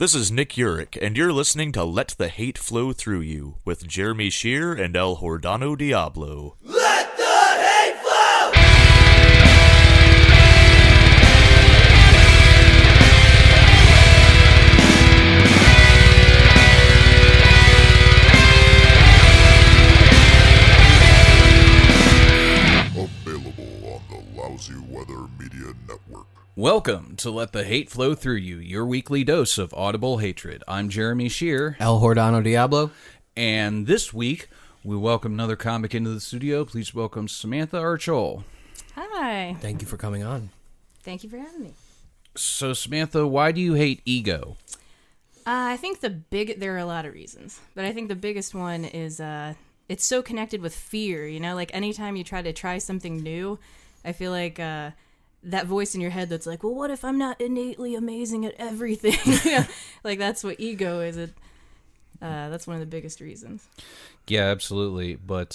This is Nick Urich, and you're listening to Let the Hate Flow Through You with Jeremy Shear and El Hordano Diablo. Let the hate flow! Available on the Lousy Weather Media Network. Welcome to Let the Hate Flow Through You, your weekly dose of audible hatred. I'm Jeremy Shear. El Hordano Diablo. And this week, we welcome another comic into the studio. Please welcome Samantha Archol. Hi. Thank you for coming on. Thank you for having me. So, Samantha, why do you hate ego? I think there are a lot of reasons, but I think the biggest one is it's so connected with fear, you know? Like, anytime you try something new, I feel like that voice in your head that's like, well, what if I'm not innately amazing at everything? You know? Like, that's what ego is. That's one of the biggest reasons. Yeah, absolutely. But,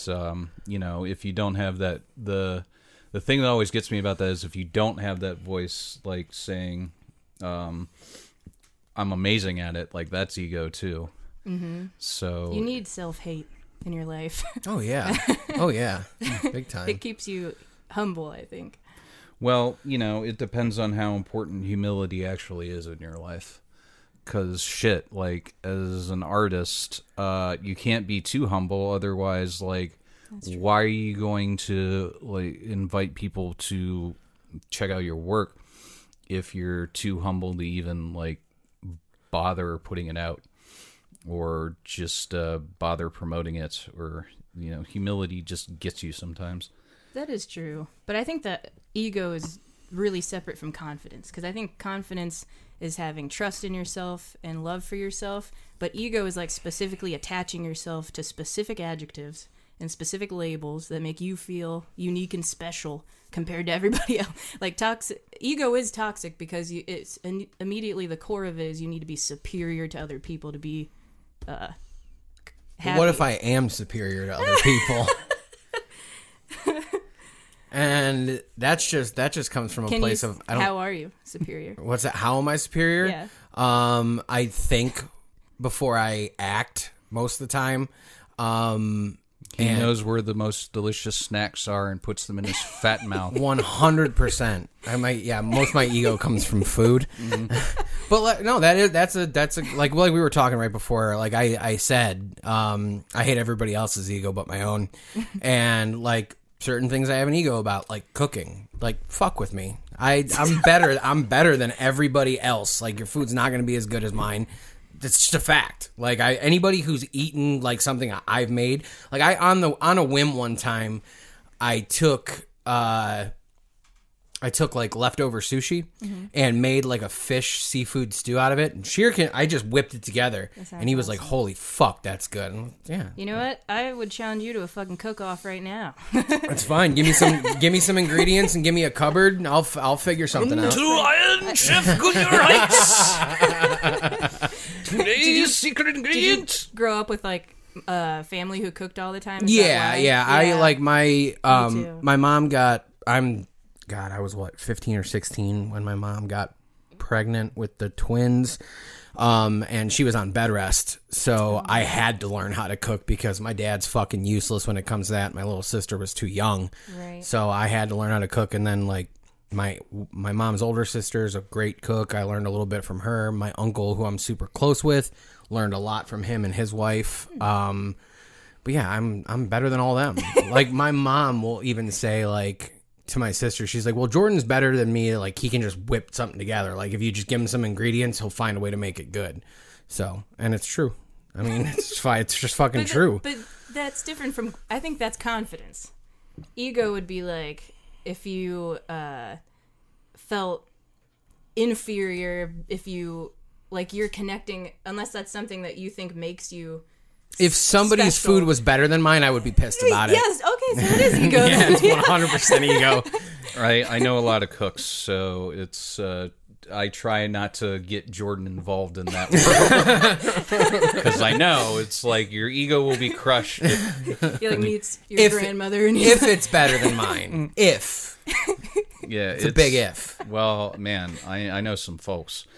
if you don't have that, the thing that always gets me about that is if you don't have that voice, like, saying, I'm amazing at it, like, that's ego, too. Mm-hmm. So you need self-hate in your life. Oh, yeah. Oh, yeah. Big time. It keeps you humble, I think. Well, it depends on how important humility actually is in your life. Because, shit, like, as an artist, you can't be too humble. Otherwise, like, why are you going to, like, invite people to check out your work if you're too humble to even, like, bother putting it out? Or just bother promoting it? Or, humility just gets you sometimes. That is true. But I think that ego is really separate from confidence, because I think confidence is having trust in yourself and love for yourself, but ego is like specifically attaching yourself to specific adjectives and specific labels that make you feel unique and special compared to everybody else. Like, ego is toxic because it's immediately the core of it is you need to be superior to other people to be happy. What if I am superior to other people? And that just comes from a place of how are you superior? What's that? How am I superior? Yeah. I think before I act most of the time. He knows where the most delicious snacks are and puts them in his fat mouth. 100%. Most of my ego comes from food. Mm-hmm. But no, that's a like we were talking right before. Like I said, I hate everybody else's ego but my own, and like certain things I have an ego about, like cooking. Like, fuck with me. I'm better. I'm better than everybody else. Like, your food's not going to be as good as mine. It's just a fact. Like, anybody who's eaten like something I've made, like on a whim one time, I took like leftover sushi and made like a fish seafood stew out of it. And I just whipped it together, and he was like, "Holy fuck, that's good!" And yeah. You know what? I would challenge you to a fucking cook-off right now. That's fine. Give me some ingredients and give me a cupboard, and I'll figure something out. To Iron Chef Goodyear Heights. Today's secret ingredient. Did you grow up with like a family who cooked all the time? Yeah. I like my too. my mom got. I was 15 or 16 when my mom got pregnant with the twins, and she was on bed rest, so I had to learn how to cook because my dad's fucking useless when it comes to that. My little sister was too young, right. So I had to learn how to cook, and then like my mom's older sister is a great cook. I learned a little bit from her. My uncle, who I'm super close with, learned a lot from him and his wife. But yeah, I'm better than all them. Like, my mom will even say, like, to my sister, she's like, well, Jordan's better than me. Like, he can just whip something together. Like, if you just give him some ingredients, he'll find a way to make it good. So, and it's true. I mean, it's fine. It's just fucking true. But that's different from, I think that's confidence. Ego would be like, if you felt inferior, if you, like, you're connecting, unless that's something that you think makes you if somebody's special. food was better than mine, I would be pissed about it. Yes, okay, so it is ego. Yeah, it's 100% ego. Right, I know a lot of cooks, so it's I try not to get Jordan involved in that world because I know it's like your ego will be crushed. He like meets your grandmother, and if it's better than mine, if Yeah, It's a big if. Well, man, I know some folks.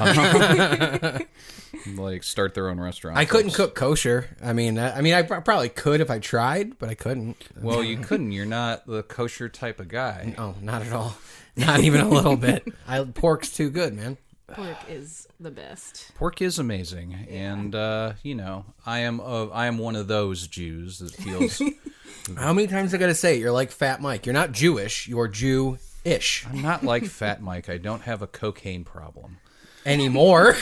Like start their own restaurant. I couldn't cook kosher. I probably could if I tried, but I couldn't. Well, you couldn't. You're not the kosher type of guy. Oh, not at all. Not even a little bit. Pork's too good, man. Pork is the best. Pork is amazing, and I am one of those Jews that feels. How many times I gotta say it? You're like Fat Mike. You're not Jewish. You're Jew-ish I'm not like Fat Mike. I don't have a cocaine problem. anymore.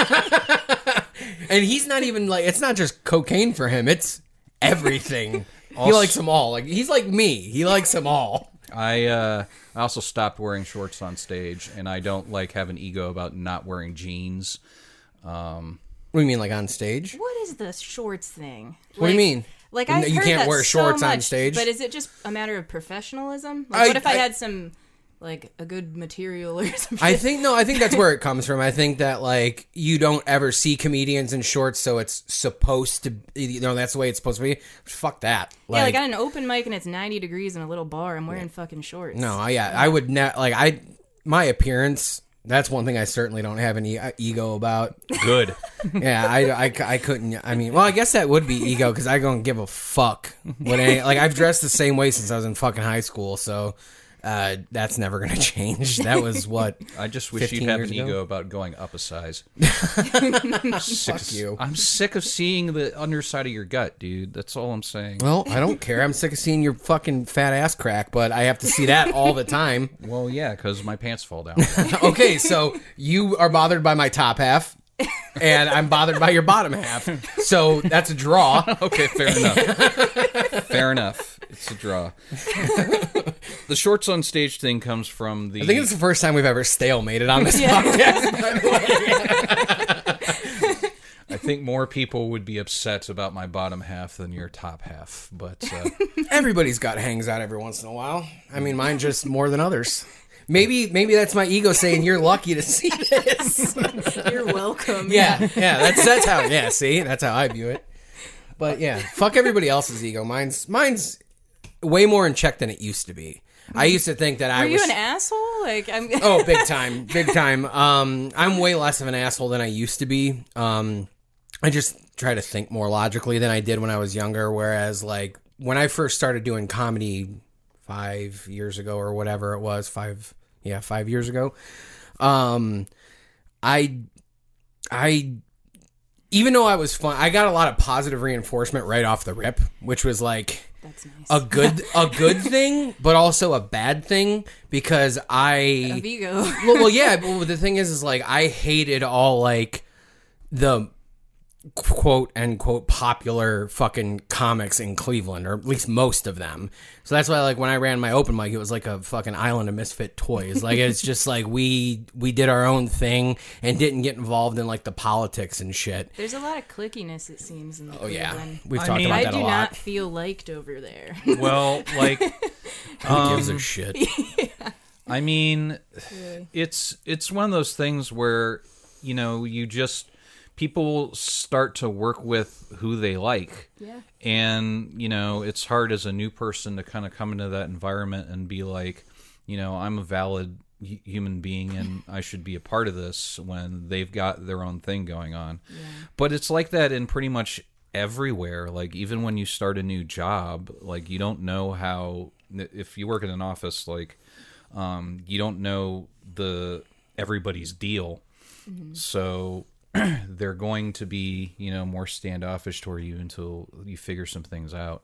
And he's not even like, it's not just cocaine for him. It's everything. He likes them all. Like he's like me. He likes them all. I also stopped wearing shorts on stage, and I don't like have an ego about not wearing jeans. What do you mean, like on stage? What is the shorts thing? What do you mean? Like I You can't wear shorts on stage? But is it just a matter of professionalism? Like, what if I had some, like, a good material or some shit? I think that's where it comes from. I think that, like, you don't ever see comedians in shorts, so it's supposed to, that's the way it's supposed to be. Fuck that. Yeah, like, on an open mic and it's 90 degrees in a little bar, I'm wearing fucking shorts. No, I would not, my appearance, that's one thing I certainly don't have any ego about. Good. Yeah, I couldn't. I mean, well, I guess that would be ego because I don't give a fuck. I've dressed the same way since I was in fucking high school, so that's never going to change. That was what I just wish you'd have an ego about going up a size. Fuck you. I'm sick of seeing the underside of your gut, dude. That's all I'm saying. Well, I don't care. I'm sick of seeing your fucking fat ass crack, but I have to see that all the time. Well, yeah, because my pants fall down. Okay, so you are bothered by my top half, and I'm bothered by your bottom half. So that's a draw. Okay, fair enough. Fair enough. It's a draw. The shorts on stage thing comes from the... I think it's the first time we've ever stalemated on this podcast, by the way. I think more people would be upset about my bottom half than your top half, but... Everybody's got hangs out every once in a while. I mean, mine just more than others. Maybe that's my ego saying you're lucky to see this. You're welcome. Yeah, that's how. Yeah, see, that's how I view it. But yeah, fuck everybody else's ego. Mine's way more in check than it used to be. I used to think that Were you an asshole? Like I'm. Oh, big time. I'm way less of an asshole than I used to be. I just try to think more logically than I did when I was younger. Whereas, like when I first started doing comedy 5 years ago or whatever it was, 5 years ago. I even though I was fun, I got a lot of positive reinforcement right off the rip, which was like That's nice. a good thing, but also a bad thing because Of ego. well, yeah. But the thing is like I hated all like the quote unquote popular fucking comics in Cleveland, or at least most of them. So that's why like when I ran my open mic, it was like a fucking island of misfit toys. Like it's just like we did our own thing and didn't get involved in like the politics and shit. There's a lot of clickiness, it seems, in the Cleveland. We've talked about I that do a lot. not feel liked over there. well, like... Who gives a shit? I mean, it's one of those things where, you just... People start to work with who they like. Yeah. And, it's hard as a new person to kind of come into that environment and be like, I'm a valid human being and I should be a part of this when they've got their own thing going on. Yeah. But it's like that in pretty much everywhere. Like, even when you start a new job, like, you don't know how, if you work in an office, like, you don't know everybody's deal. Mm-hmm. So... they're going to be, more standoffish toward you until you figure some things out.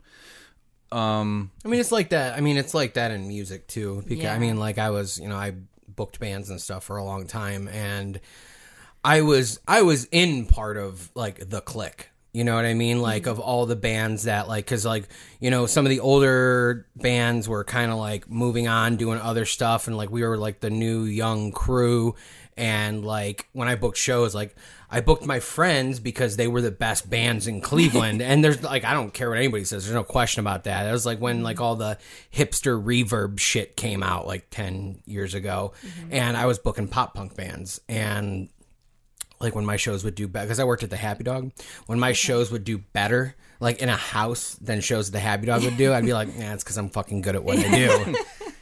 I mean, it's like that. I mean, it's like that in music too. Because Yeah. I mean, like I was, I booked bands and stuff for a long time, and I was in part of like the clique. You know what I mean? Like of all the bands that like, cause like, some of the older bands were kind of like moving on, doing other stuff. And like, we were like the new young crew. And like when I booked shows, like I booked my friends because they were the best bands in Cleveland. And there's like, I don't care what anybody says. There's no question about that. It was like when like all the hipster reverb shit came out like 10 years ago. Mm-hmm. And I was booking pop punk bands. And like when my shows would do better, because I worked at the Happy Dog, when my shows would do better, like in a house than shows the Happy Dog would do, I'd be like, it's because I'm fucking good at what I do.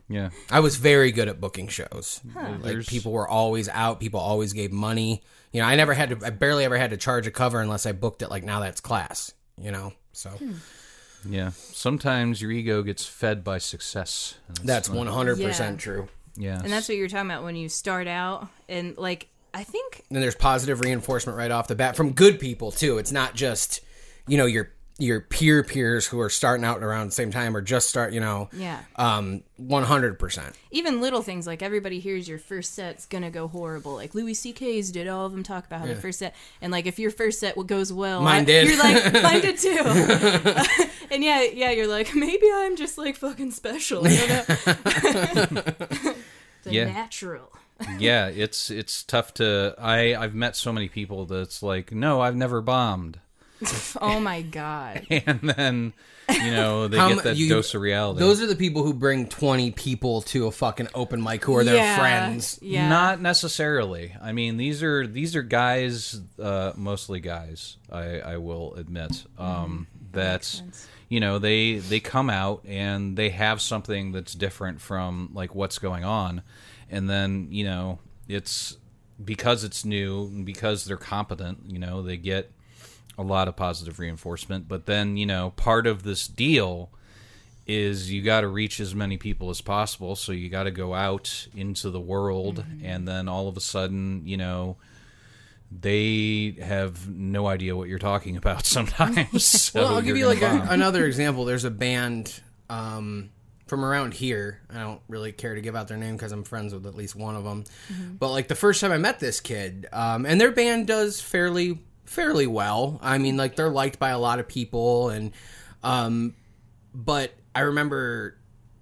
Yeah. I was very good at booking shows. Like There's- people were always out. People always gave money. You know, I barely ever had to charge a cover unless I booked it like Now That's Class, you know? So Yeah. Sometimes your ego gets fed by success. And it's that's not- 100% Yeah. true. Yeah. And that's what you're talking about when you start out. And, like, I think... And there's positive reinforcement right off the bat from good people too. It's not just, you know, your peers who are starting out around the same time or just start, you know. Yeah. 100%. Even little things, like everybody hears your first set's gonna go horrible. Like Louis C.K.'s did, all of them talk about how the first set, and like if your first set goes well, Mine did. You're like, mine did too. And yeah, you're like, maybe I'm just like fucking special. I don't know. The Yeah. natural. Yeah, it's tough to. I've met so many people that's like, no, I've never bombed, Oh my god. and then you know they How get mu- that you- dose of reality. Those are the people who bring 20 people to a fucking open mic who are their Yeah, friends. Yeah. Not necessarily. I mean, these are guys, mostly guys. I will admit that sense. you know they come out and they have something that's different from like what's going on, and then you know it's because it's new and because they're competent. You know they get a lot of positive reinforcement, but then you know part of this deal is you got to reach as many people as possible, so you got to go out into the world, and then all of a sudden, you know, they have no idea what you're talking about sometimes. So Well, I'll give you you're like gonna bomb. another example. There's a band from around here. I don't really care to give out their name because I'm friends with at least one of them. But like the first time I met this kid, and their band does fairly well. I mean, like they're liked by a lot of people, and but I remember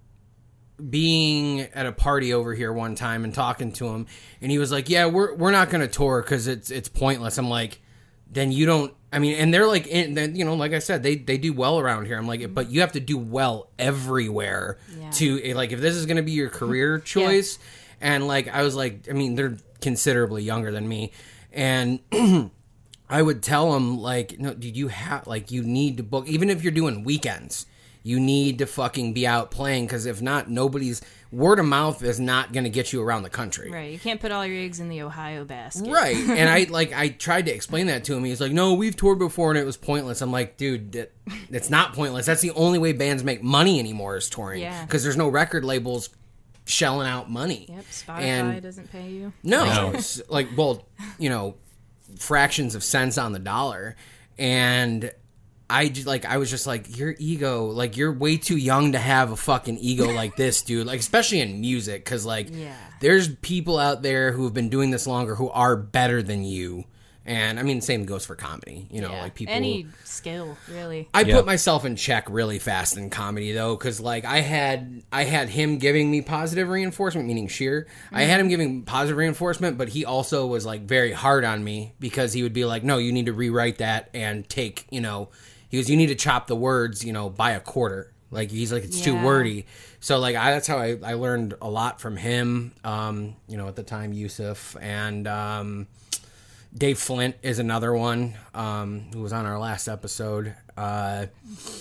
being at a party over here one time and talking to him, and he was like, "Yeah, we're not going to tour because it's pointless." I'm like, "Then you don't." I mean, and they're like, you know, like I said, they do well around here. I'm like, but you have to do well everywhere Yeah. to like if this is going to be your career choice. And like I was like, I mean, they're considerably younger than me, and I would tell them like, no, dude, you have like you need to book even if you're doing weekends. You need to fucking be out playing because if not, nobody's word of mouth is not going to get you around the country. Right. You can't put all your eggs in the Ohio basket. Right. And I tried to explain that to him. He's like, no, we've toured before and it was pointless. I'm like, dude, it's not pointless. That's the only way bands make money anymore is touring. Yeah. Because there's no record labels shelling out money. Yep. Spotify And- doesn't pay you. No. It's like, well, you know, fractions of cents on the dollar. And I was just like, your ego, like you're way too young to have a fucking ego like this, dude. Like, especially in music, because like, Yeah. there's people out there who have been doing this longer who are better than you. And I mean, same goes for comedy. You know, Yeah. like people. Any skill, really. I Yeah. put myself in check really fast in comedy though, because like I had him giving me positive reinforcement, meaning Sheer. I had him giving positive reinforcement, but he also was like very hard on me because he would be like, "No, you need to rewrite that and take, you know." He goes, "You need to chop the words, you know, by a quarter." Like he's like, "It's too Yeah. wordy." So like that's how I learned a lot from him. You know, at the time, Yusuf and Dave Flint is another one who was on our last episode. I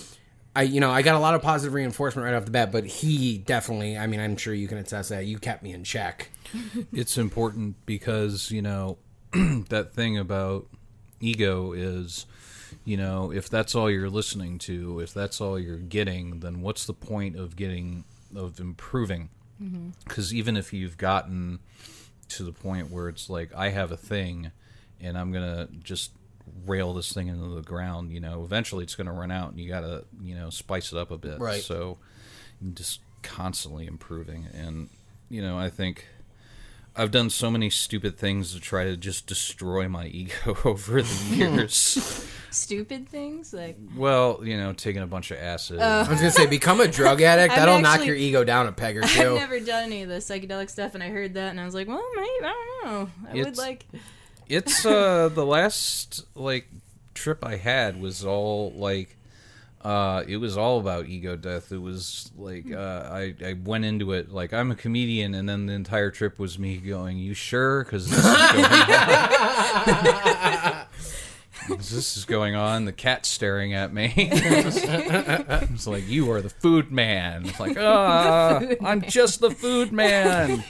got a lot of positive reinforcement right off the bat, but he definitely, I mean, I'm sure you can attest that you kept me in check. It's important because you know that thing about ego is, you know, if that's all you're listening to, if that's all you're getting, then what's the point of improving? Because even if you've gotten to the point where it's like, I have a thing and I'm gonna just rail this thing into the ground, you know, eventually it's gonna run out and you gotta, you know, spice it up a bit. Right. So you're just constantly improving. And you know, I think I've done so many stupid things to try to just destroy my ego over the years. Stupid things like Well, you know, taking a bunch of acid. I was gonna say, become a drug addict. I've That'll knock actually- your ego down a peg or I've two. never done any of the psychedelic stuff, and I heard that, and I was like, well, maybe I don't know. I would It's- like. It's the last like trip I had was all like it was all about ego death. It was like I went into it like I'm a comedian, and then the entire trip was me going, "You sure?" Because this is going on. this is going on? The cat's staring at me. It's like, you are the food man. It's like, I'm just the food man.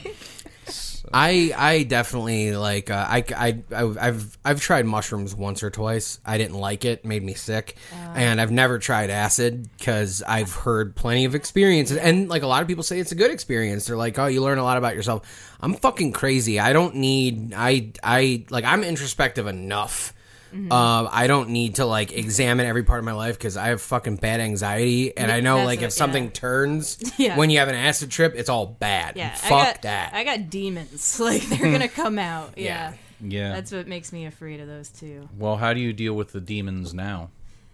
I definitely like I've tried mushrooms once or twice. I didn't like it, made me sick. And I've never tried acid because I've heard plenty of experiences, and like a lot of people say it's a good experience. They're like, oh, you learn a lot about yourself. I'm fucking crazy. I don't need I'm introspective enough. I don't need to like examine every part of my life because I have fucking bad anxiety, and I know That's like what- if something yeah. turns Yeah. when you have an acid trip, it's all bad. Yeah, Fuck that. I got demons. Like they're gonna come out. Yeah. Yeah. That's what makes me afraid of those too. Well, how do you deal with the demons now?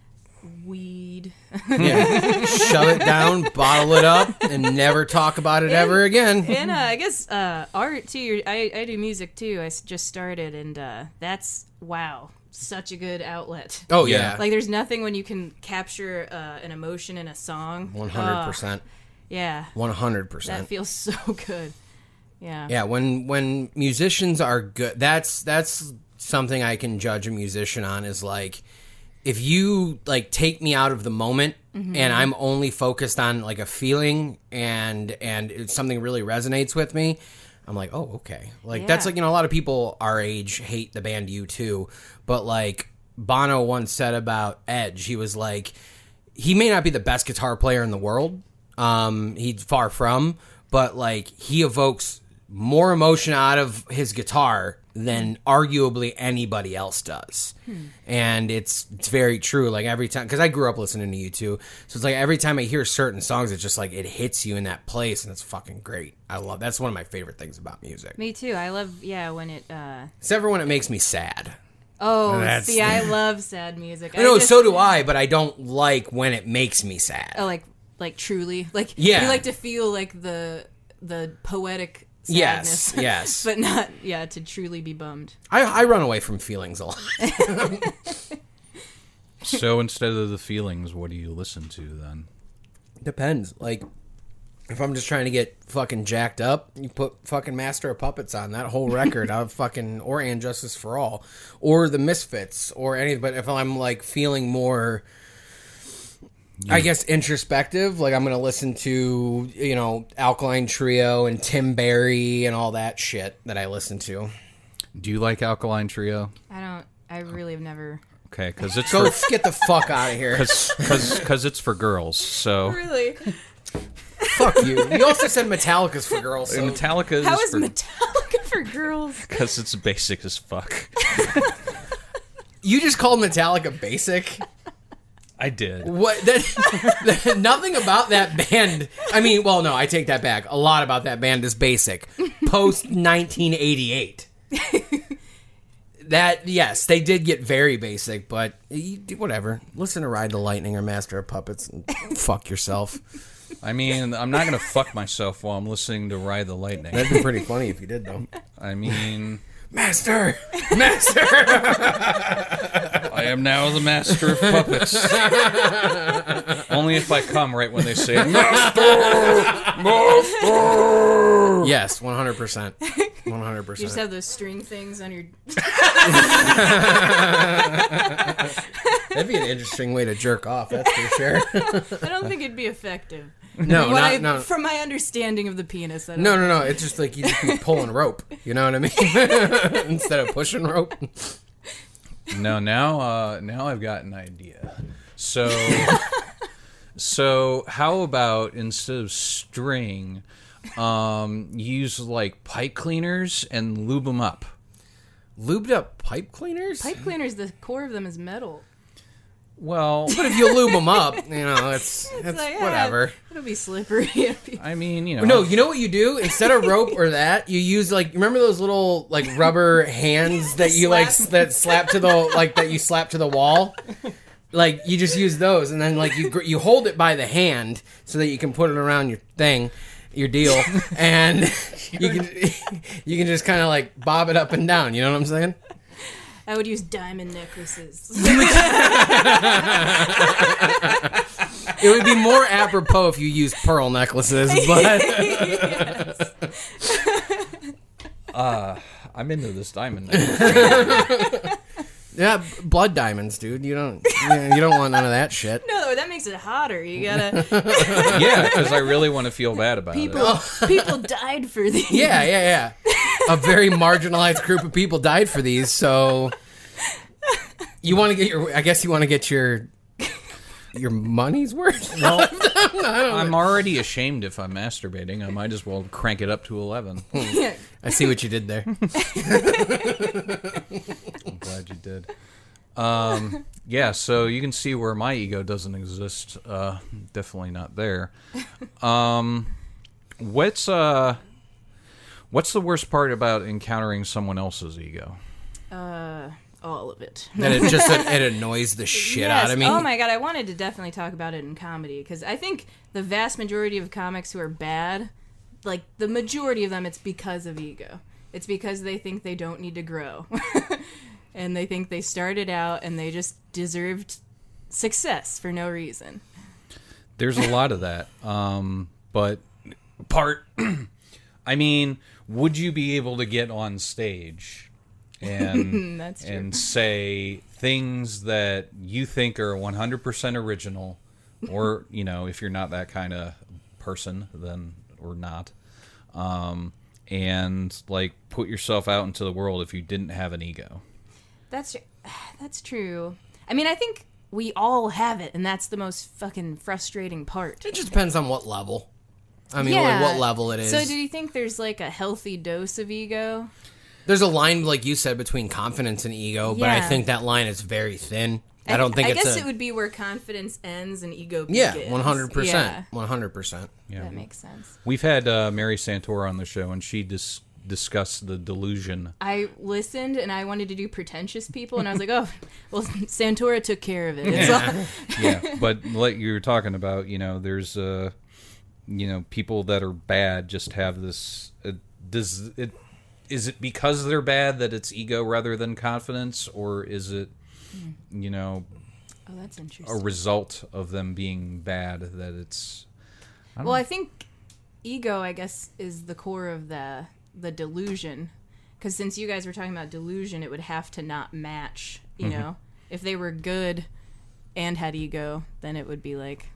Weed. Yeah. Shove it down, bottle it up, and never talk about it ever again. And I guess art too. I do music too. Just started, and that's such a good outlet. Oh yeah, Like there's nothing when you can capture an emotion in a song. 100%. Yeah, 100%. that feels so good. Yeah. Yeah, when musicians are good, that's something I can judge a musician on is like if you like take me out of the moment and I'm only focused on like a feeling and something really resonates with me, I'm like, oh, okay. Like that's Yeah. like, a lot of people our age hate the band U2, but like Bono once said about Edge, he was like, he may not be the best guitar player in the world. He's far from, but like he evokes more emotion out of his guitar than arguably anybody else does. And it's very true. Like every time, because I grew up listening to U2, so it's like every time I hear certain songs, it's just like it hits you in that place, and it's fucking great. I love that's one of my favorite things about music. Me too. I love when it. Except for when it makes me sad. Oh, That's- see, I love sad music. No, so do I, but I don't like when it makes me sad. Oh, like truly, like Yeah. you like to feel like the poetic sadness. yes. But not to truly be bummed. I run away from feelings a lot. So instead of the feelings, what do you listen to then? Depends. Like, if I'm just trying to get fucking jacked up, you put fucking Master of Puppets on that whole record. I'll fucking or And Justice for All, or the Misfits, or anything. But if I'm like feeling more, I guess introspective, like I'm gonna listen to Alkaline Trio and Tim Barry and all that shit that I listen to. Do you like Alkaline Trio? I really have never. Okay, because it's Go for get the fuck out of here. because it's for girls. So Really? Fuck you. You also said Metallica's for girls. So. Metallica is How is for Metallica for girls? because it's basic as fuck. You just called Metallica basic. I did. What? That, nothing about that band. I mean, well, no, I take that back. A lot about that band is basic. Post 1988. That, yes, they did get very basic, but whatever. Listen to Ride the Lightning or Master of Puppets and fuck yourself. I mean, I'm not gonna fuck myself while I'm listening to Ride the Lightning. That'd be pretty funny if you did, though. I mean, Master! I am now the master of puppets. Only if I come right when they say master. Yes, 100%. 100%. You just have those string things on your. That'd be an interesting way to jerk off, that's for sure. I don't think it'd be effective. No, What From my understanding of the penis, I don't No. It's just like you just be pulling rope. You know what I mean? Instead of pushing rope. No, now I've got an idea. So how about instead of string, use like pipe cleaners and lube them up? Lubed up pipe cleaners? Pipe cleaners, the core of them is metal. Well, But if you lube them up, it's like, whatever. It'll be slippery. I mean, No, you know what you do? Instead of rope or that, you use remember those little rubber hands that you that slap to the that you slap to the wall? Like you just use those, and then you hold it by the hand so that you can put it around your thing, your deal, and you can just kind of bob it up and down. You know what I'm saying? I would use diamond necklaces. It would be more apropos if you used pearl necklaces, but I'm into this diamond. Yeah, blood diamonds, dude. You don't want none of that shit. No, that makes it hotter. You gotta. Yeah, because I really want to feel bad about it. People died for these. Yeah. A very marginalized group of people died for these, so you want to get your. I guess you want to get your money's worth. Well, I'm already ashamed if I'm masturbating. I might as well crank it up to 11. I see what you did there. I'm glad you did. Yeah, so you can see where my ego doesn't exist. Definitely not there. What's the worst part about encountering someone else's ego? All of it. And it annoys the shit out of me. Oh my god, I wanted to definitely talk about it in comedy because I think the vast majority of comics who are bad, like the majority of them, it's because of ego. It's because they think they don't need to grow. And they think they started out and they just deserved success for no reason. There's a lot of that. But I mean, would you be able to get on stage and That's true. and say things that you think are 100% original, or if you're not that kind of person, then or not, and like put yourself out into the world if you didn't have an ego? That's true. I mean, I think we all have it, and that's the most fucking frustrating part. It just depends on what level. I mean, Yeah. like what level it is. So do you think there's like a healthy dose of ego? There's a line, like you said, between confidence and ego, but I Yeah. think that line is very thin. I don't think I it's guess it would be where confidence ends and ego Yeah, begins. 100%. Yeah, 100%. that makes sense. We've had Mary Santora on the show, and she discussed the delusion. I listened and I wanted to do pretentious people, and I was like, oh, well, Santora took care of it. It's all- Yeah, but like you were talking about, there's people that are bad just have this. Is it because they're bad that it's ego rather than confidence, or is it, oh, that's interesting. a result of them being bad that it's? I think ego, I guess, is the core of the delusion. Because since you guys were talking about delusion, it would have to not match. If they were good and had ego, then it would be like,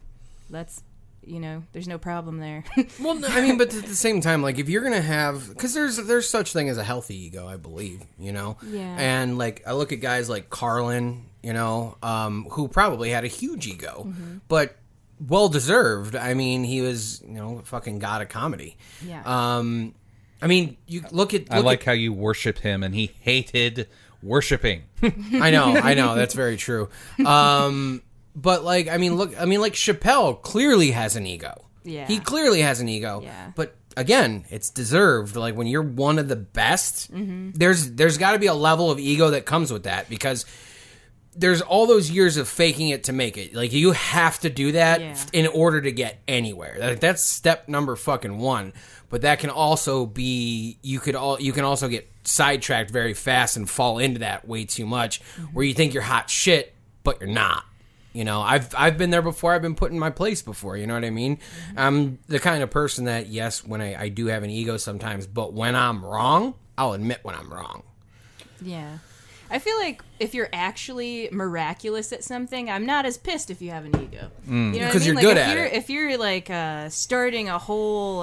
there's no problem there. Well, no, I mean, but at the same time, like, if you're going to have... Because there's such thing as a healthy ego, I believe, Yeah. And, like, I look at guys like Carlin, who probably had a huge ego, but well-deserved. I mean, he was, fucking god of comedy. Yeah. I mean, you look at... I like how you worship him, and he hated worshiping. I know, that's very true. But like, like Chappelle clearly has an ego. Yeah. He clearly has an ego. Yeah. But again, it's deserved. Like when you're one of the best, there's got to be a level of ego that comes with that because there's all those years of faking it to make it. Like you have to do that in order to get anywhere. Like, that's step number fucking one. But that can also be you can also get sidetracked very fast and fall into that way too much, where you think you're hot shit, but you're not. I've been there before. I've been put in my place before. You know what I mean? I'm the kind of person that, yes, when I do have an ego sometimes, but when I'm wrong, I'll admit when I'm wrong. Yeah. I feel like if you're actually miraculous at something, I'm not as pissed if you have an ego. You know what I Because mean? you're good at it. it. If you're like starting a whole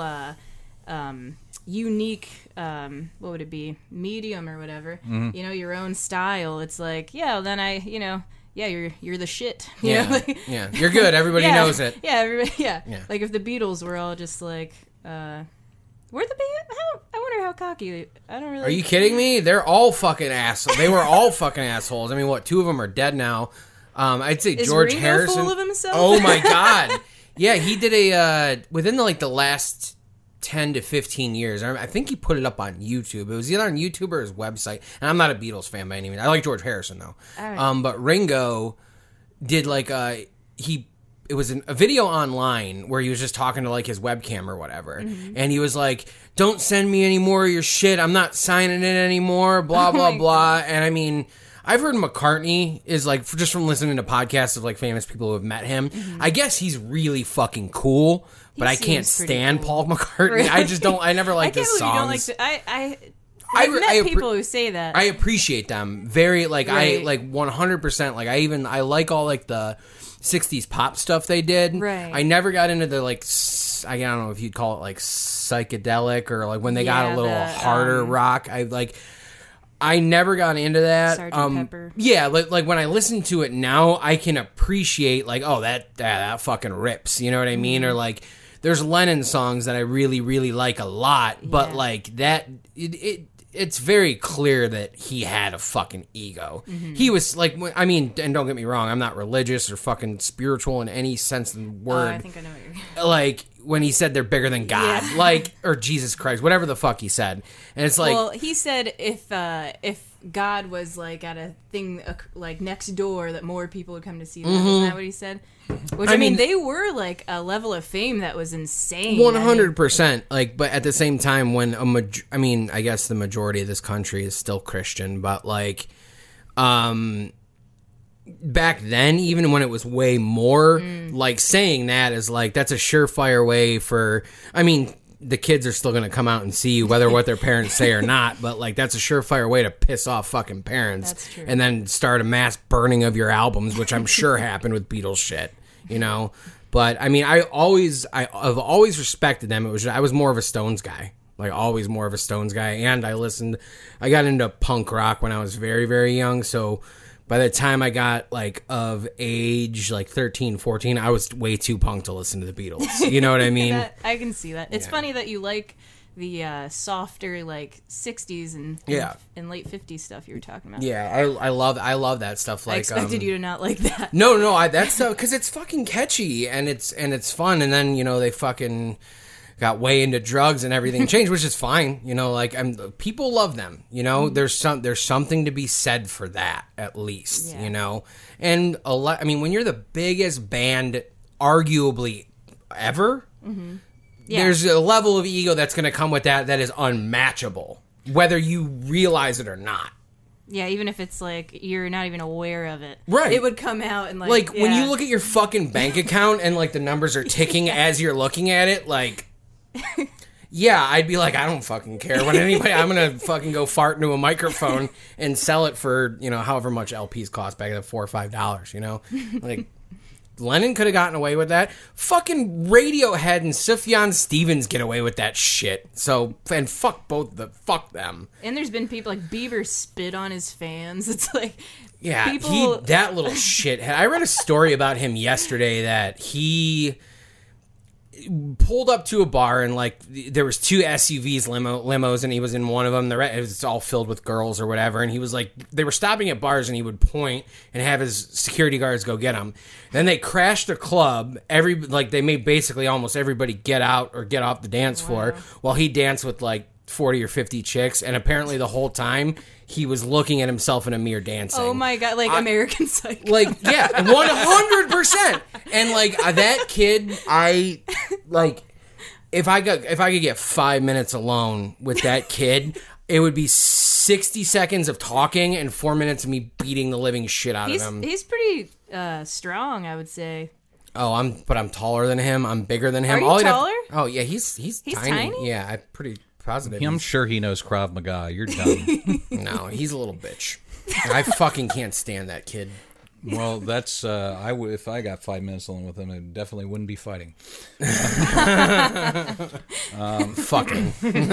unique, what would it be, medium or whatever, your own style, it's like, then you're the shit. You know? Like, Yeah, you're good. Everybody knows it. Yeah, everybody. Yeah. Yeah. Like if the Beatles were all just like, we're the band. I wonder how cocky. I don't really. Are you kidding me? They're all fucking assholes. They were all fucking assholes. I mean, what? 2 of them are dead now. I'd say Is George Ringo Harrison. full of himself? Oh my god. Yeah, he did within the last 10 to 15 years. I think he put it up on YouTube. It was either on YouTube or his website. And I'm not a Beatles fan by any means. I like George Harrison though. All right. But Ringo did it was a video online where he was just talking to like his webcam or whatever, and he was like, "Don't send me any more of your shit. I'm not signing it anymore." Blah blah blah. And I mean, I've heard McCartney is like just from listening to podcasts of like famous people who have met him. I guess he's really fucking cool, but I can't seems pretty stand cool. Paul McCartney. I just don't. I never liked his songs. I I've met people who say that. I appreciate them very, like, Right. I like 100%. Like, I like all like the 60s pop stuff they did. Right. I never got into the like I don't know if you'd call it like psychedelic or like when they got a little harder rock. I never got into that. Sgt. Pepper. Yeah, like when I listen to it now, I can appreciate like, oh, that fucking rips. You know what I mean? Or like, there's Lennon songs that I really, really like a lot, but Yeah. like that, it's very clear that he had a fucking ego. He was like, I mean, and don't get me wrong, I'm not religious or fucking spiritual in any sense of the word. I think I know what you're Like when he said they're bigger than God, Yeah. like, or Jesus Christ, whatever the fuck he said. And it's like, well, he said if God was like at a thing like next door, that more people would come to see that. Isn't that what he said? Which I mean, they were like a level of fame that was insane. 100%. Like, but at the same time, when I mean, I guess the majority of this country is still Christian, but like, back then, even when it was way more, like saying that is like, that's a surefire way for, I mean, the kids are still going to come out and see you, whether what their parents say or not, but like, that's a surefire way to piss off fucking parents. That's true. And then start a mass burning of your albums, which I'm sure happened with Beatles shit, you know? But I mean, I've always respected them. I was more of a Stones guy. Like, always more of a Stones guy. And I got into punk rock when I was very, very young. So by the time I got, like, of age, like 13, 14, I was way too punk to listen to the Beatles. You know what I mean? I can see that. It's funny that you like the softer, like, 60s and late 50s stuff you were talking about. Yeah, I love that stuff. Like, I expected you to not like that. No, that's because it's fucking catchy and it's fun. And then, you know, they fucking got way into drugs and everything changed, which is fine. You know, like, people love them. You know, there's something to be said for that, at least. Yeah. You know, and a lot. I mean, when you're the biggest band, arguably ever, there's a level of ego that's going to come with that is unmatchable, whether you realize it or not. Yeah, even if it's like you're not even aware of it. Right. It would come out and Like when you look at your fucking bank account and like the numbers are ticking as you're looking at it, like, yeah, I'd be like, I don't fucking care. When anybody, I'm gonna fucking go fart into a microphone and sell it for, you know, however much LPs cost back then, $4 or $5. You know, like Lennon could have gotten away with that. Fucking Radiohead and Sufjan Stevens get away with that shit. So, and fuck them. And there's been people like Bieber spit on his fans. It's like, yeah, people... that little shithead. I read a story about him yesterday that he pulled up to a bar and like there was two SUVs limos and he was in one of them. It was all filled with girls or whatever, and he was like, they were stopping at bars and he would point and have his security guards go get him. Then they crashed a club. They made basically almost everybody get out or get off the dance floor while he danced with like 40 or 50 chicks, and apparently the whole time he was looking at himself in a mirror dancing. Oh my god, like American Psycho. Like, yeah, 100%. And like that kid, I like if I could get 5 minutes alone with that kid, it would be 60 seconds of talking and 4 minutes of me beating the living shit out of him. He's pretty strong, I would say. Oh, I'm taller than him. I'm bigger than him. Are you taller? Oh yeah, he's tiny. Yeah, I'm pretty positive. I'm sure he knows Krav Maga. You're dumb. No, he's a little bitch. I fucking can't stand that kid. Well, that's if I got 5 minutes alone with him, I definitely wouldn't be fighting. Fucking.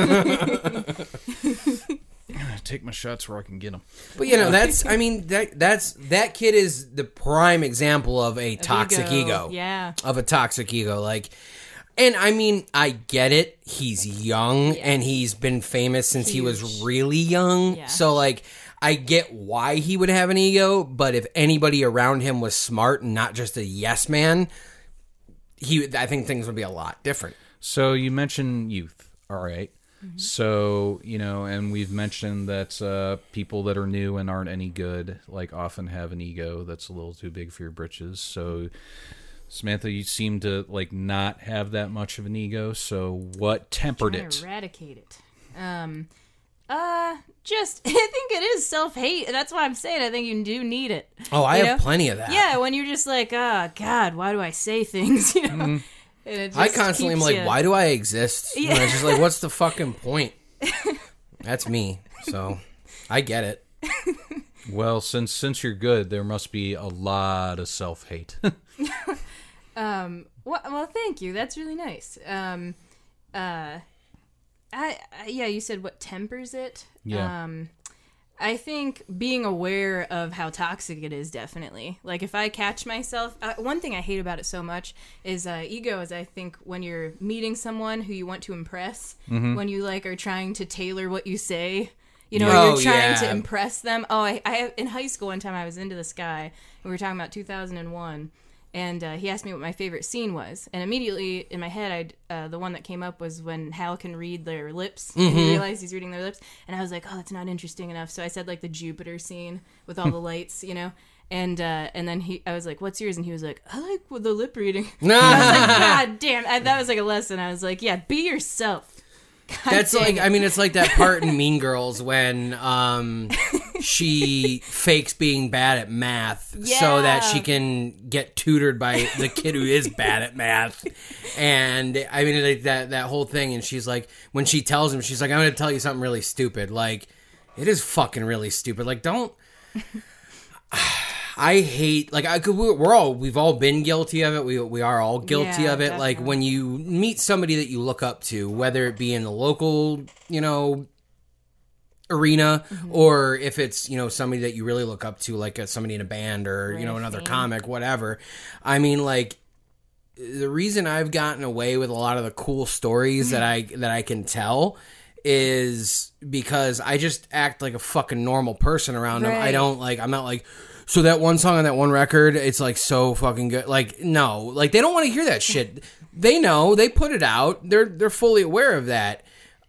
Take my shots where I can get them. But you know, that kid is the prime example of a toxic ego. Yeah. Of a toxic ego, like. And I mean, I get it. He's young and he's been famous since he was really young. Yeah. So like, I get why he would have an ego, but if anybody around him was smart and not just a yes man, I think things would be a lot different. So you mentioned youth. All right. Mm-hmm. So, you know, and we've mentioned that people that are new and aren't any good, like, often have an ego that's a little too big for your britches. So, Samantha, you seem to, like, not have that much of an ego. So what tempered it? Eradicate it. Just, I think it is self-hate. That's why I'm saying I think you do need it. Oh, I have plenty of that. Yeah, when you're just like, oh, God, why do I say things, you know? Mm-hmm. And it just I constantly am like, you... why do I exist? Yeah. And I'm just like, what's the fucking point? That's me. So I get it. Well, since you're good, there must be a lot of self-hate. Well, thank you. That's really nice. You said what tempers it? Yeah. I think being aware of how toxic it is, definitely. Like, if I catch myself... one thing I hate about it so much is ego is, I think, when you're meeting someone who you want to impress, when you, like, are trying to tailor what you say, you know, or you're trying to impress them. Oh, I in high school one time I was into this guy, and we were talking about 2001, and he asked me what my favorite scene was, and immediately in my head, the one that came up was when Hal can read their lips, and he realized he's reading their lips, and I was like, oh, that's not interesting enough, so I said, like, the Jupiter scene with all the lights, you know, and then I was like, what's yours? And he was like, I like the lip reading. And I was like, God damn, that was like a lesson. I was like, yeah, be yourself. God That's dang like, it. I mean, it's like that part in Mean Girls when she fakes being bad at math so that she can get tutored by the kid who is bad at math. And I mean, like that whole thing. And she's like, when she tells him, she's like, I'm going to tell you something really stupid. Like, it is fucking really stupid. Like, don't. I hate, like, we've all been guilty of it. We are all guilty of it. Definitely. Like, when you meet somebody that you look up to, whether it be in the local, you know, arena, or if it's, you know, somebody that you really look up to, like somebody in a band or, you know, another fan. comic, whatever. I mean, like, the reason I've gotten away with a lot of the cool stories that I can tell is because I just act like a fucking normal person around them. I'm not like, so that one song on that one record, it's like so fucking good. Like, no, like they don't want to hear that shit. They know, they put it out. They're fully aware of that.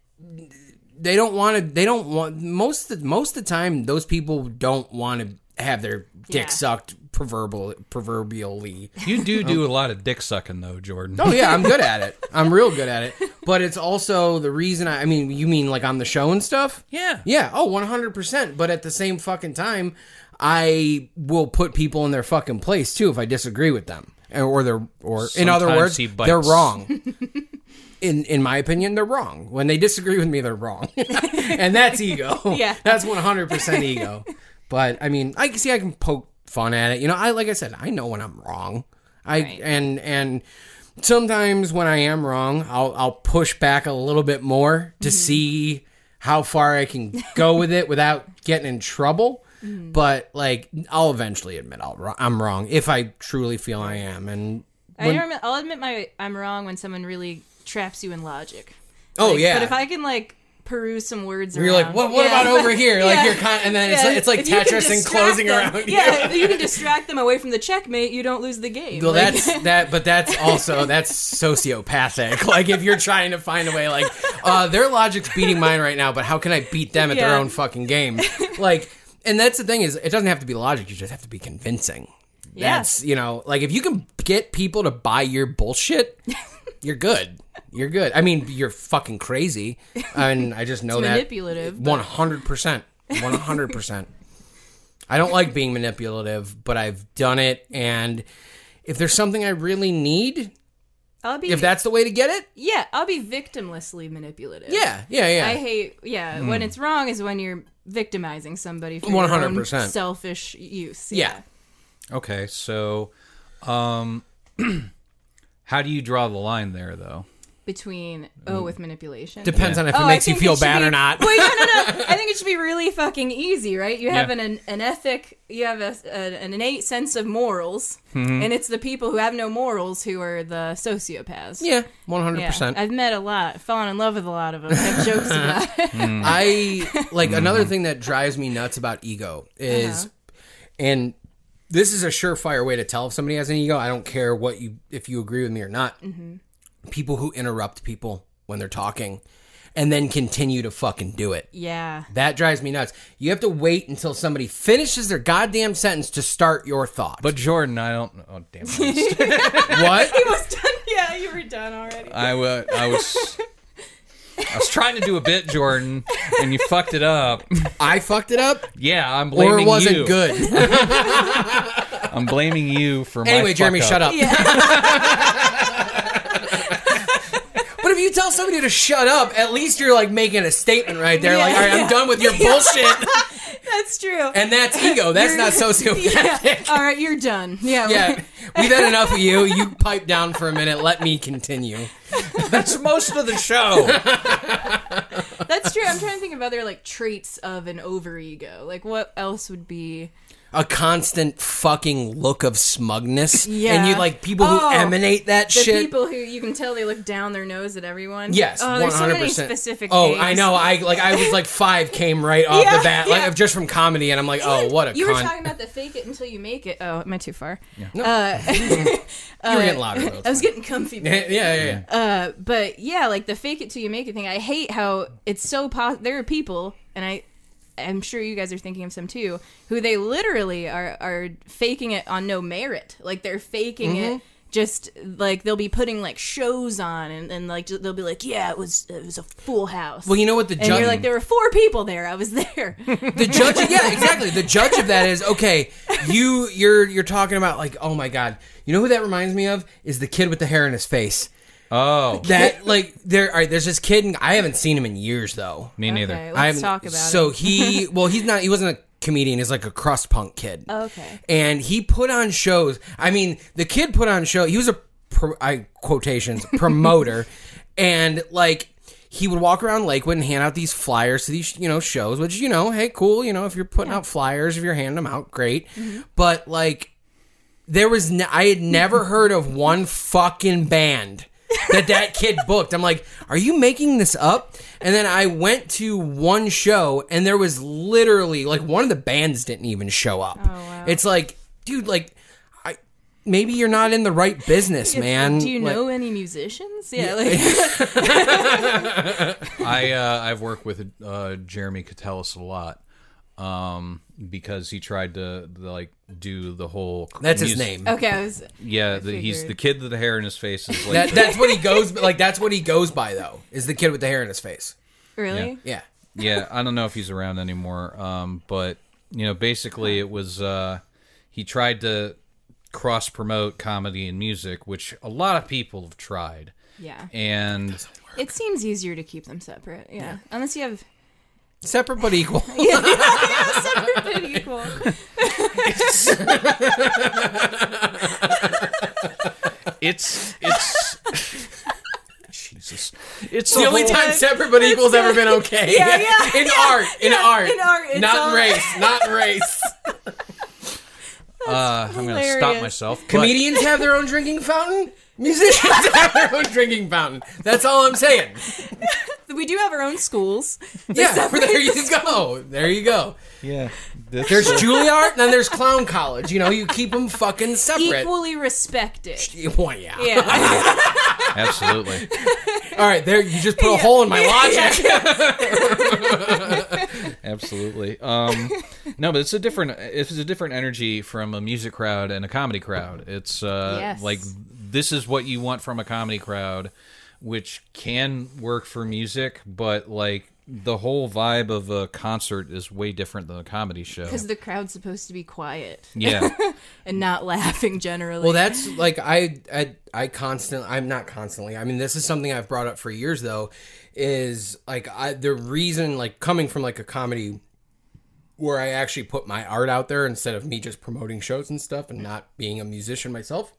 They don't want most of the time those people don't want to have their dick sucked proverbially. You do a lot of dick sucking though, Jordan. Oh yeah, I'm good at it. I'm real good at it. But it's also the reason I mean, you mean like on the show and stuff? Yeah. Yeah. Oh, 100%. But at the same fucking time, I will put people in their fucking place too if I disagree with them, or in other words, they're wrong. In my opinion, they're wrong. When they disagree with me, they're wrong, and that's ego. Yeah, that's 100% ego. But I mean, I can poke fun at it. You know, like I said, I know when I'm wrong. And sometimes when I am wrong, I'll push back a little bit more to see how far I can go with it without getting in trouble. But like, I'll eventually admit I'm wrong if I truly feel I am. And I'll admit I'm wrong when someone really traps you in logic. Oh, like, yeah. But if I can like peruse some words you're around, like, what about over here? Like you're and then it's like Tetris and closing around you. Yeah, if you can distract them away from the checkmate, you don't lose the game. Well, like, but that's also sociopathic. Like if you're trying to find a way, like their logic's beating mine right now, but how can I beat them at their own fucking game? Like, and that's the thing is, it doesn't have to be logic. You just have to be convincing. Yeah. That's, you know, like if you can get people to buy your bullshit, you're good. You're good. I mean, you're fucking crazy, and I just know it's that manipulative. 100%. 100%. I don't like being manipulative, but I've done it, and if there's something I really need, if that's the way to get it, yeah, I'll be victimlessly manipulative. Yeah. I hate, when it's wrong is when you're victimizing somebody for 100% your own selfish use. Yeah. Okay, so how do you draw the line there, though? Between with manipulation depends on if it makes you feel bad or not. Wait, no. I think it should be really fucking easy, right? You have an ethic, you have an innate sense of morals, and it's the people who have no morals who are the sociopaths. Yeah, 100%. I've met a lot, fallen in love with a lot of them. I have jokes about it. I like another thing that drives me nuts about ego is, and this is a surefire way to tell if somebody has an ego. I don't care if you agree with me or not. People who interrupt people when they're talking and then continue to fucking do it. Yeah. That drives me nuts. You have to wait until somebody finishes their goddamn sentence to start your thought. But Jordan, I don't... Oh, damn it. What? He was done. Yeah, you were done already. I was trying to do a bit, Jordan, and you fucked it up. I fucked it up? Yeah, I'm blaming you. Or it wasn't good? I'm blaming you for my Anyway, Jeremy, fuck shut up. Yeah. But if you tell somebody to shut up, at least you're like making a statement right there. Yeah, like, all right, I'm done with your bullshit. That's true. And that's ego. That's not sociopathic. Yeah. All right, you're done. Yeah. Yeah, we've had enough of you. You pipe down for a minute. Let me continue. That's most of the show. That's true. I'm trying to think of other like traits of an overego. Like what else would be A constant fucking look of smugness. Yeah. And you like people who emanate that the shit. people who you can tell they look down their nose at everyone? Yes, Oh, 100%. there's so many specific Oh, names. I know. I was like 5 came right off Yeah, the bat, yeah. like just from comedy, and I'm like, oh, what a You were cunt. talking about the fake it until you make it. Oh, am I too far? You were getting louder. Though. I was getting comfy. yeah. But yeah, like the fake it till you make it thing. I hate how it's so there are people, and I'm sure you guys are thinking of some too, who they literally are faking it on no merit. Like they're faking it. Just like they'll be putting like shows on and like they'll be like, yeah, it was a full house. Well, you know what the and judge? you're like, there were 4 people there. I was there. The judge, yeah, exactly. The judge of that is okay. You're talking about like, oh my god. You know who that reminds me of is the kid with the hair in his face. Oh, That like there's this kid. And I haven't seen him in years though. me neither. Okay, I let's haven't- talk about So it. he wasn't a comedian. He's like a crust punk kid. Okay. And he put on shows. I mean, the kid put on show. He was a quotations promoter, and like he would walk around Lakewood and hand out these flyers to these shows. Which hey, cool. If you're putting out flyers, if you're handing them out, great. But like there was, I had never heard of one fucking band that kid booked. I'm like, are you making this up? And then I went to one show, and there was literally like one of the bands didn't even show up. Oh, wow. It's like, dude, like, maybe you're not in the right business, man. Do you Like, know any musicians? Yeah. Like, I've worked with Jeremy Catellus a lot because he tried to like do the whole. That's his music- name. okay, Yeah, he's the kid with the hair in his face. Is like That's what he goes. Like that's what he goes by, though. Is the kid with the hair in his face? really? Yeah. yeah, I don't know if he's around anymore. But basically, it was he tried to cross promote comedy and music, which a lot of people have tried, Yeah. and It seems easier to keep them separate. Yeah. Unless you have Separate but equal. separate but equal. it's Jesus, it's The only time separate but equal's ever been okay. Yeah. In art. in art, it's Not all- in race. Not in race. I'm gonna stop hilarious. myself. but- Comedians have their own drinking fountain. Musicians have their own drinking fountain. That's all I'm saying. We do have our own schools. Yeah, there you go. There you go. Yeah, There's Juilliard, and then there's Clown College. You keep them fucking separate. Equally respected. Well, yeah. Yeah. absolutely. All right, there. You just put a hole in my logic. Absolutely. No, but it's a different energy from a music crowd and a comedy crowd. It's Yes. like this is what you want from a comedy crowd, which can work for music, but like the whole vibe of a concert is way different than a comedy show. Because the crowd's supposed to be quiet Yeah. and not laughing generally. Well, that's like I'm not constantly. I mean, this is something I've brought up for years, though. Is like the reason, like coming from like a comedy where I actually put my art out there instead of me just promoting shows and stuff and not being a musician myself.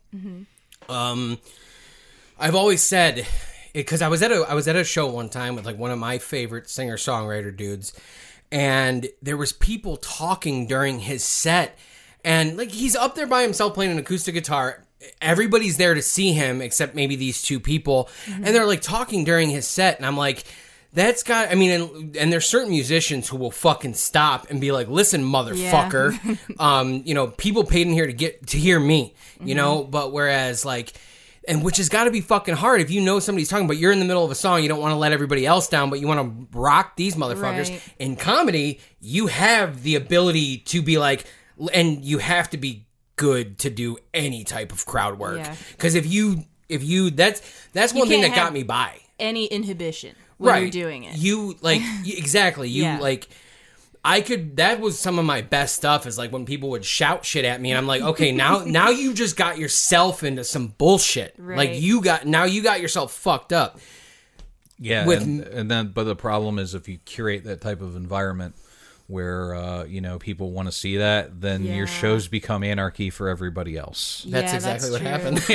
I've always said, because I was at a show one time with like one of my favorite singer songwriter dudes, and there was people talking during his set, and like he's up there by himself playing an acoustic guitar. Everybody's there to see him except maybe these 2 people, and they're like talking during his set, and I'm like, that's got. I mean, and there's certain musicians who will fucking stop and be like, "Listen, motherfucker, people paid in here to hear me, But whereas like. And which has got to be fucking hard if you know somebody's talking, but you're in the middle of a song, you don't want to let everybody else down, but you want to rock these motherfuckers. Right. In comedy, you have the ability to be like, and you have to be good to do any type of crowd work. Yeah. Because if you, that's one thing can't that got have me by. any inhibition when you're doing it. You like exactly. You Yeah. like. That was some of my best stuff is like when people would shout shit at me and I'm like, okay, now you just got yourself into some bullshit. Right. Like you got yourself fucked up. Yeah, With- and then but the problem is if you curate that type of environment where people want to see that, then Yeah. your shows become anarchy for everybody else. That's Yeah, exactly what true. happened.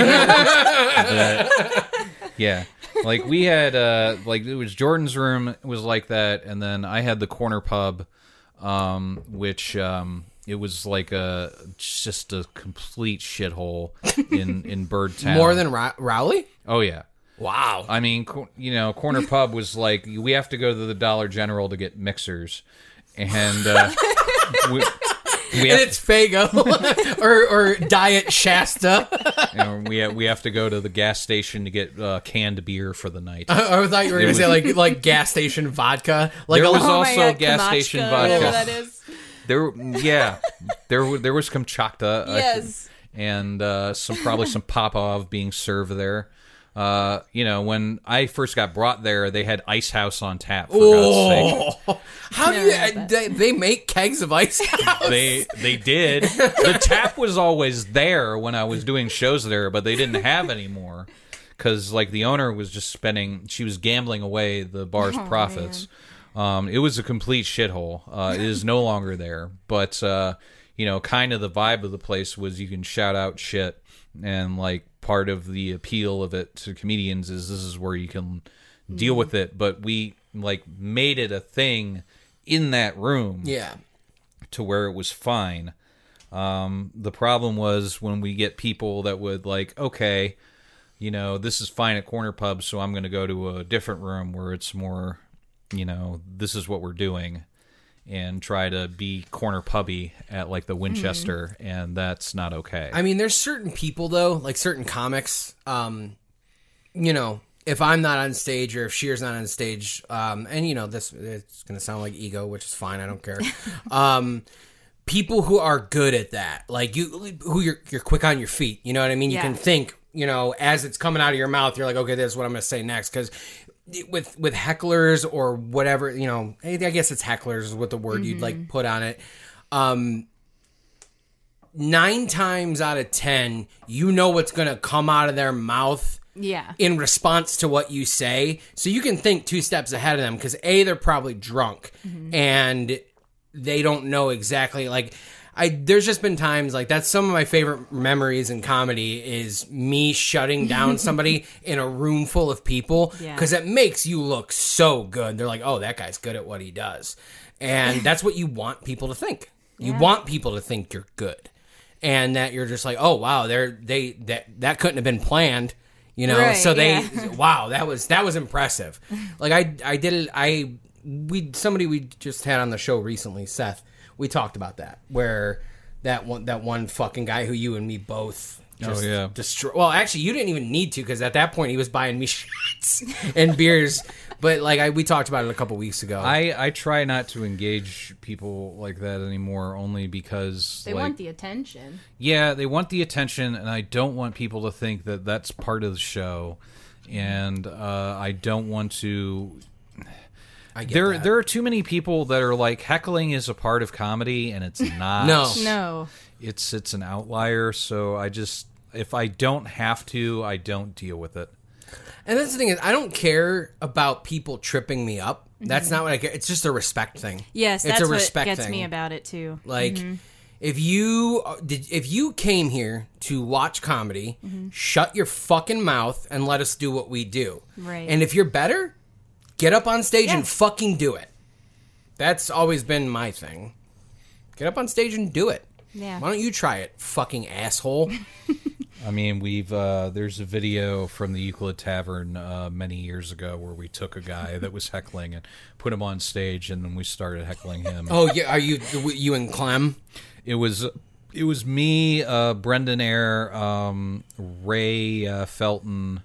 Yeah, like we had like it was Jordan's room was like that, and then I had the corner pub, which it was like just a complete shithole in Birdtown. More than Rowley? Oh yeah. Wow. I mean, corner pub was like we have to go to the Dollar General to get mixers, and we And have, it's Fago or Diet Shasta. we have to go to the gas station to get canned beer for the night. I thought you were going to say like gas station vodka. Like There was Oh my also God, gas Kamachka, station whatever vodka. that is. There was Kamchatka. Yes. And probably some Popov being served there. When I first got brought there, they had Ice House on tap. For God's sake. How do Never had you? that. They make kegs of ice house. They did. The tap was always there when I was doing shows there, but they didn't have any more because like the owner was just she was gambling away the bar's profits. It was a complete shithole. It is no longer there, but kind of the vibe of the place was you can shout out shit, and like part of the appeal of it to comedians is this is where you can deal with it. But we like made it a thing in that room. Yeah. To where it was fine. The problem was when we get people that would like, okay, this is fine at corner pubs, so I'm going to go to a different room where it's more, this is what we're doing, and try to be corner pubby at like the Winchester, and that's not okay. I mean, there's certain people though, like certain comics. If I'm not on stage or if Shear's not on stage, this it's gonna sound like ego, which is fine. I don't care. People who are good at that, like you're quick on your feet. You know what I mean? You Yeah. can think. As it's coming out of your mouth, you're like, okay, this is what I'm gonna say next. Because with hecklers or whatever, I guess it's hecklers is what the word you'd like put on it. 9 times out of 10, what's gonna come out of their mouth. Yeah. In response to what you say, so you can think 2 steps ahead of them because they're probably drunk and they don't know exactly. Like, there's just been times like that's some of my favorite memories in comedy is me shutting down somebody in a room full of people because it makes you look so good. They're like, oh, that guy's good at what he does, and that's what you want people to think. You want people to think you're good, and that you're just like, oh wow, that couldn't have been planned. Right, So they, yeah. wow, that was impressive. Like I did it. Somebody we just had on the show recently, Seth. We talked about that where that one fucking guy who you and me both just destroy. Well, actually, you didn't even need to because at that point he was buying me shots and beers. But like we talked about it a couple weeks ago. I try not to engage people like that anymore, only because They want the attention. Yeah, they want the attention, and I don't want people to think that that's part of the show, and I don't want to. I get There, that. there are too many people that are like heckling is a part of comedy, and it's not. No. It's an outlier. So if I don't have to, I don't deal with it. And that's the thing is, I don't care about people tripping me up. That's not what I care. It's just a respect thing. Yes, it's that's a what respect gets thing. me about it too. Like, if you came here to watch comedy, shut your fucking mouth and let us do what we do. Right. And if you're better, get up on stage and Yes. fucking do it. That's always been my thing. Get up on stage and do it. Yeah. Why don't you try it, fucking asshole? I mean, there's a video from the Euclid Tavern many years ago where we took a guy that was heckling and put him on stage, and then we started heckling him. Oh yeah, are you and Clem? It was me, Brendan Eyre, Ray Felton,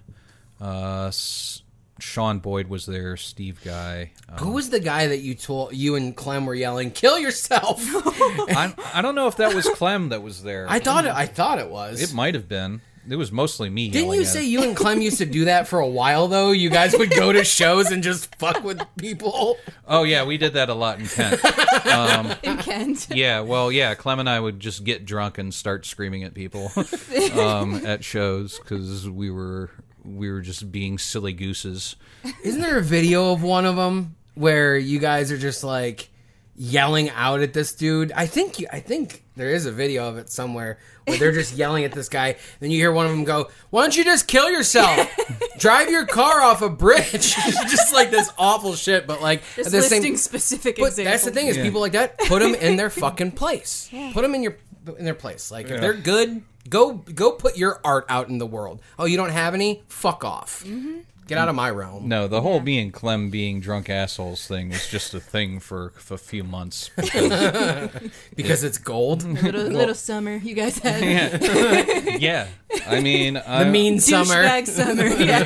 Sean Boyd was there, Steve Guy. Who was the guy that you and Clem were yelling, "Kill yourself"? I don't know if that was Clem that was there. I thought it was. It might have been. It was mostly me. Didn't yelling you at say it. you and Clem used to do that for a while, though? You guys would go to shows and just fuck with people? Oh yeah, we did that a lot in Kent. In Kent. Yeah, well, yeah, Clem and I would just get drunk and start screaming at people at shows because we were we were just being silly gooses. Isn't there a video of one of them where you guys are just like yelling out at this dude? I think there is a video of it somewhere where they're just yelling at this guy. Then you hear one of them go, "Why don't you just kill yourself? Drive your car off a bridge." Just like this awful shit. But like Just at the same, listing specific but examples. that's the thing is people like that, put them in their fucking place. Put them in their place. Like if they're good, go put your art out in the world. Oh, you don't have any? Fuck off. Mm-hmm. Get out of my realm. No, the whole me and Clem being drunk assholes thing was just a thing for a few months. Because it's gold. Little summer you guys had. Yeah, I mean, The mean summer. Douchebag summer. Yeah.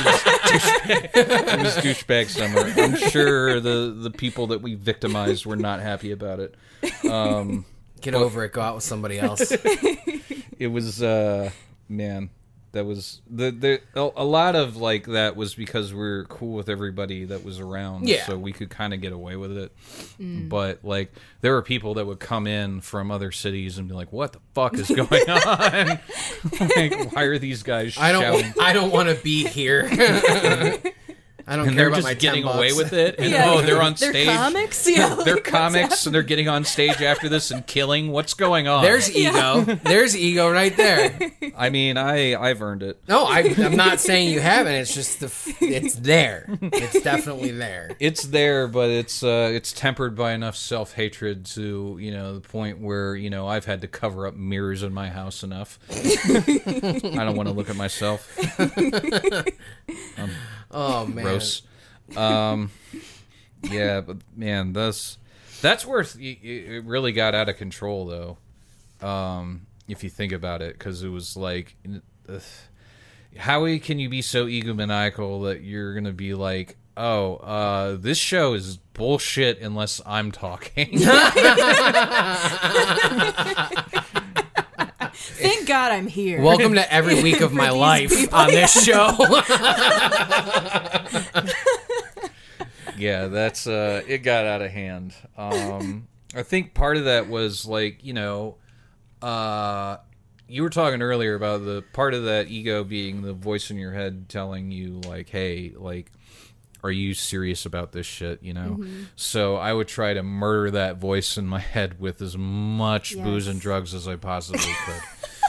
it was douchebag summer. I'm sure the people that we victimized were not happy about it. Get over it. Go out with somebody else. It was man, that was a lot of like that was because we're cool with everybody that was around, Yeah. so we could kind of get away with it. But like there were people that would come in from other cities and be like, "What the fuck is going on? Like, why are these guys shouting?" I don't want to be here. I don't And care they're about just my getting $10. away with it. And Yeah. they're on stage. They're comics? Yeah. They're like, comics, and they're getting on stage after this and killing. What's going on? There's ego. There's ego right there. I mean, I've earned it. No, I'm not saying you haven't. It's just it's there. It's definitely there. It's there, but it's tempered by enough self-hatred to, the point where, I've had to cover up mirrors in my house enough. I don't want to look at myself. Oh man. Gross. Yeah, but man, that's where it really got out of control, though. If you think about it, because it was like, how can you be so egomaniacal that you're gonna be like, oh, this show is bullshit unless I'm talking. Thank God I'm here. Welcome to every week of my these life people. on this show. Yeah, that's it got out of hand. I think part of that was like, you were talking earlier about the part of that ego being the voice in your head telling you like, hey, like, are you serious about this shit, So I would try to murder that voice in my head with as much booze and drugs as I possibly could.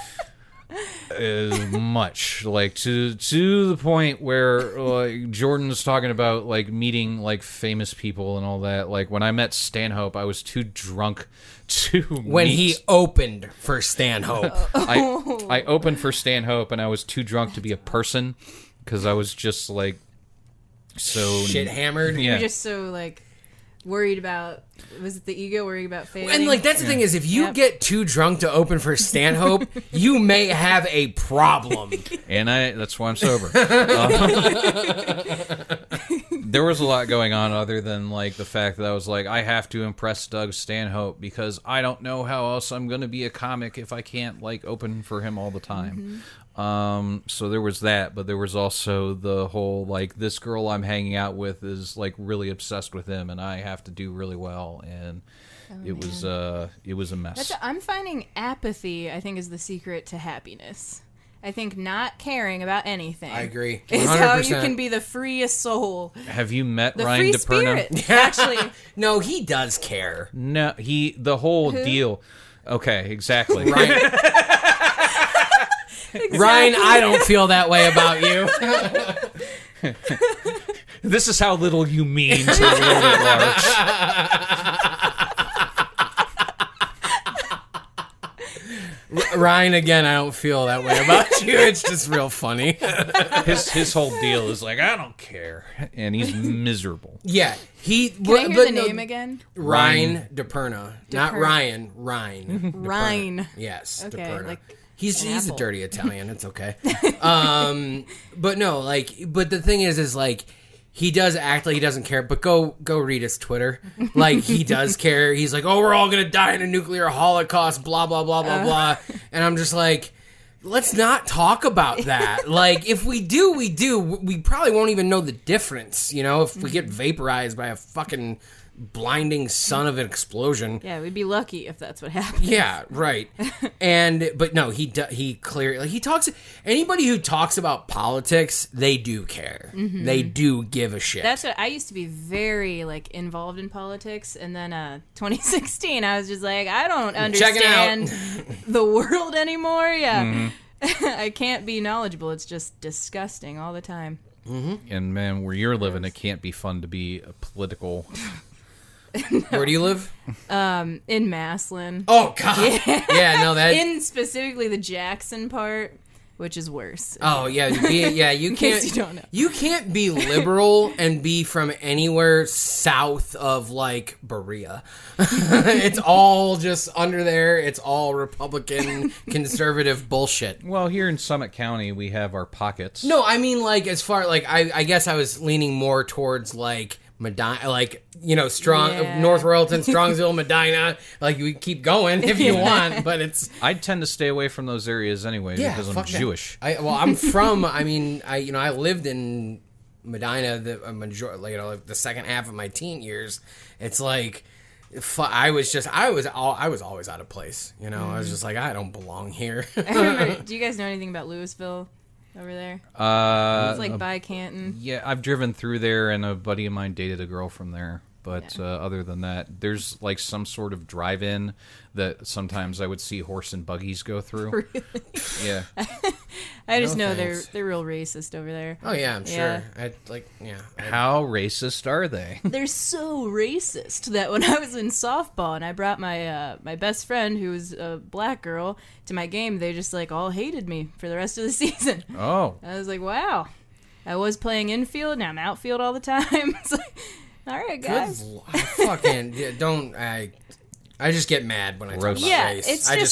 As much, like to the point where like Jordan's talking about like meeting like famous people and all that. Like when I met Stanhope, I was too drunk to When meet. he opened for Stanhope. I opened for Stanhope and I was too drunk to be a person because I was just like so Shit hammered. Yeah. You're just so like worried about, was it the ego worried about failing? And like that's the thing is, if you Yep. get too drunk to open for Stanhope, you may have a problem. And that's why I'm sober. There was a lot going on other than like the fact that I was like, I have to impress Doug Stanhope because I don't know how else I'm going to be a comic if I can't like open for him all the time. So there was that, but there was also the whole like this girl I'm hanging out with is like really obsessed with him and I have to do really well, and it was a mess. I'm finding apathy, I think, is the secret to happiness. I think not caring about anything. I agree. Is how 100%. you can be the freest soul. Have you met The Ryan free DePerno? spirit. Actually, No, he does care. No, the whole deal. Okay, exactly. Ryan, Ryan, I don't feel that way about you. This is how little you mean to the world at large. Ryan, again, I don't feel that way about you. It's just real funny. His whole deal is like, I don't care, and he's miserable. Yeah, he. can I hear the name again? Ryan DePerna, not DePerna. Ryan. Ryan. Rhine. Yes, Okay, DePerna. like He's a apple. dirty Italian. It's okay. But no, like, but the thing is like, he does act like he doesn't care. But go read his Twitter. Like, he does care. He's like, oh, we're all gonna die in a nuclear holocaust. Blah blah blah blah blah. And I'm just like, let's not talk about that. Like, if we do, we do. We probably won't even know the difference. If we get vaporized by a fucking blinding sun of an explosion. Yeah, we'd be lucky if that's what happened. Yeah, right. But no, he clearly he talks. Anybody who talks about politics, they do care. They do give a shit. That's what I used to be very involved in politics, and then 2016, I was just like, I don't understand the world anymore. Yeah, I can't be knowledgeable. It's just disgusting all the time. And man, where you're living, it can't be fun to be a political. Where do you live? In Maslin. Oh God. Yeah, no, that. In specifically the Jackson part, which is worse. Oh yeah, you can't. You don't know. You can't be liberal and be from anywhere south of Berea. It's all just under there. It's all Republican conservative bullshit. Well, here in Summit County, we have our pockets. No, I mean as far I guess I was leaning more towards Medina, strong North Royalton, Strongsville, Medina. We keep going if you want, but it's. I'd tend to stay away from those areas anyway because I'm Jewish. I'm from. I lived in Medina the second half of my teen years. It's I was always out of place. I was just I don't belong here. I remember. Do you guys know anything about Louisville? Over there? It's by Canton. Yeah, I've driven through there, and a buddy of mine dated a girl from there. But other than that, there's some sort of drive-in that sometimes I would see horse and buggies go through. Really? Yeah. I just know they're real racist over there. Oh yeah, I'm sure. How racist are they? They're so racist that when I was in softball and I brought my my best friend who was a black girl to my game, they just all hated me for the rest of the season. Oh. I was like, wow. I was playing infield, now I'm outfield all the time. It's all right, guys. I just get mad when I talk about race.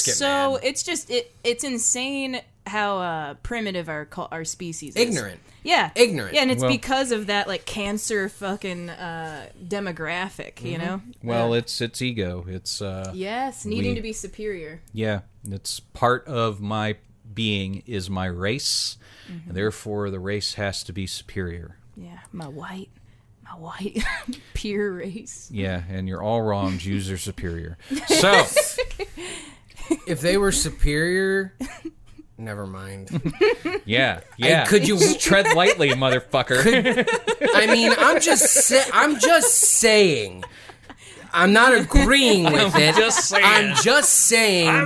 It's insane how primitive our species is. Ignorant. Yeah. Ignorant. Yeah, and it's because of that cancer fucking demographic, you know? Well, it's ego. It's yes, needing to be superior. Yeah, it's part of my being is my race, and therefore the race has to be superior. Yeah, my white pure race. Yeah, and you're all wrong. Jews are superior. So, if they were superior, never mind. Yeah. Could you tread lightly, motherfucker? I'm just saying. I'm not agreeing with it. I'm just saying.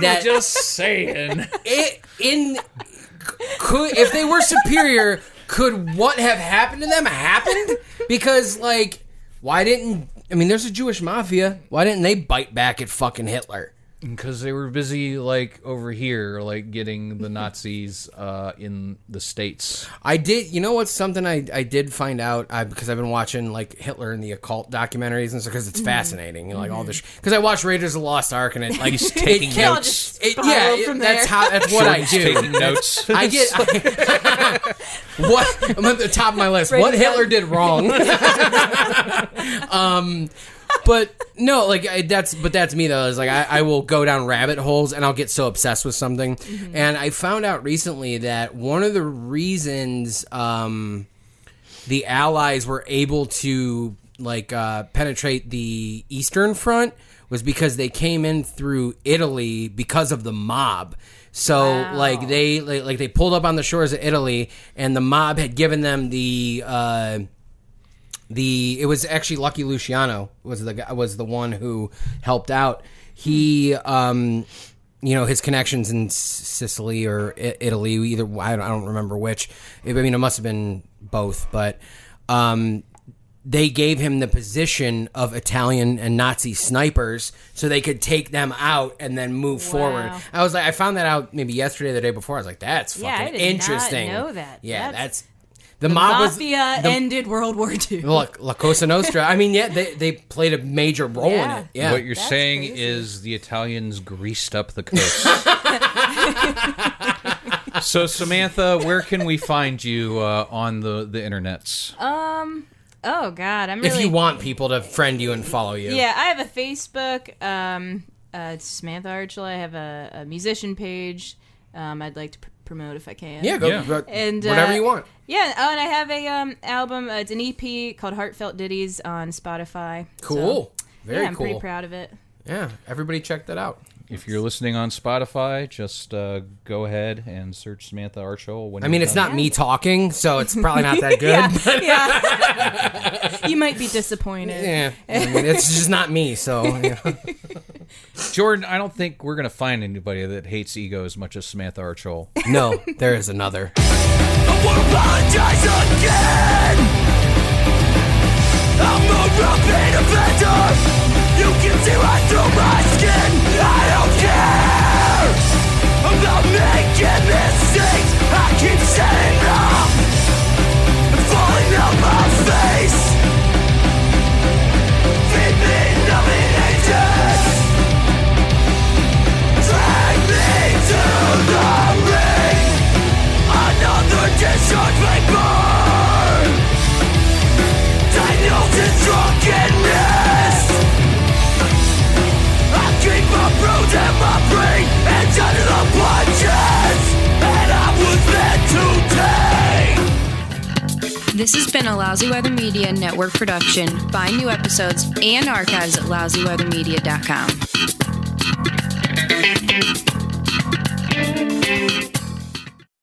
If they were superior, could what have happened to them happened? Because, why didn't... there's a Jewish mafia. Why didn't they bite back at fucking Hitler? Because they were busy, over here, getting the Nazis in the States. I did... You know what's something I did find out? Because I've been watching, Hitler and the occult documentaries and stuff, because it's fascinating. All this... Because I watched Raiders of the Lost Ark, and it, he's taking notes. That's what I do. Taking notes. What... I'm at the top of my list. What Hitler did wrong. But no, that's me though. Is I will go down rabbit holes and I'll get so obsessed with something. And I found out recently that one of the reasons the Allies were able to penetrate the Eastern Front was because they came in through Italy because of the mob. So they pulled up on the shores of Italy, and the mob had given them it was actually Lucky Luciano was the one who helped out. He his connections in Sicily or Italy, either I don't remember which. It must have been both, but they gave him the position of Italian and Nazi snipers so they could take them out and then move forward. I found that out maybe yesterday or the day before. I was like, that's fucking interesting. I did not know that. Yeah, that's the mafia ended World War II. Look, La Cosa Nostra. They played a major role in it. Yeah. What you're saying is the Italians greased up the coast. So, Samantha, where can we find you on the internets? Oh God, I'm really... If you want people to friend you and follow you. Yeah, I have a Facebook. It's Samantha Archel. I have a musician page. I'd like to promote if I can. Yeah, go. Yeah. And Whatever you want. Yeah. Oh, and I have a album. It's an EP called Heartfelt Ditties on Spotify. Cool. So, Very yeah, I'm cool. pretty proud of it. Yeah, everybody check that out. If you're listening on Spotify, just go ahead and search Samantha Archul. I mean, it's not me talking, so it's probably not that good. Yeah. You might be disappointed. Yeah, I mean, it's just not me, so... Yeah. Jordan, I don't think we're going to find anybody that hates Ego as much as Samantha Archul. No, there is another. I won't apologize again. I'm a repeat offender. You can see right through my skin. I don't care about making mistakes. I keep setting up and falling on my face. Feed me numbing agents. Drag me to the ring. Another discharge vapor. Diagnosis drunkenness. I keep my bruise and my brain and under the punches. And I was meant to take. This has been a Lousy Weather Media Network production. Find new episodes and archives at lousyweathermedia.com.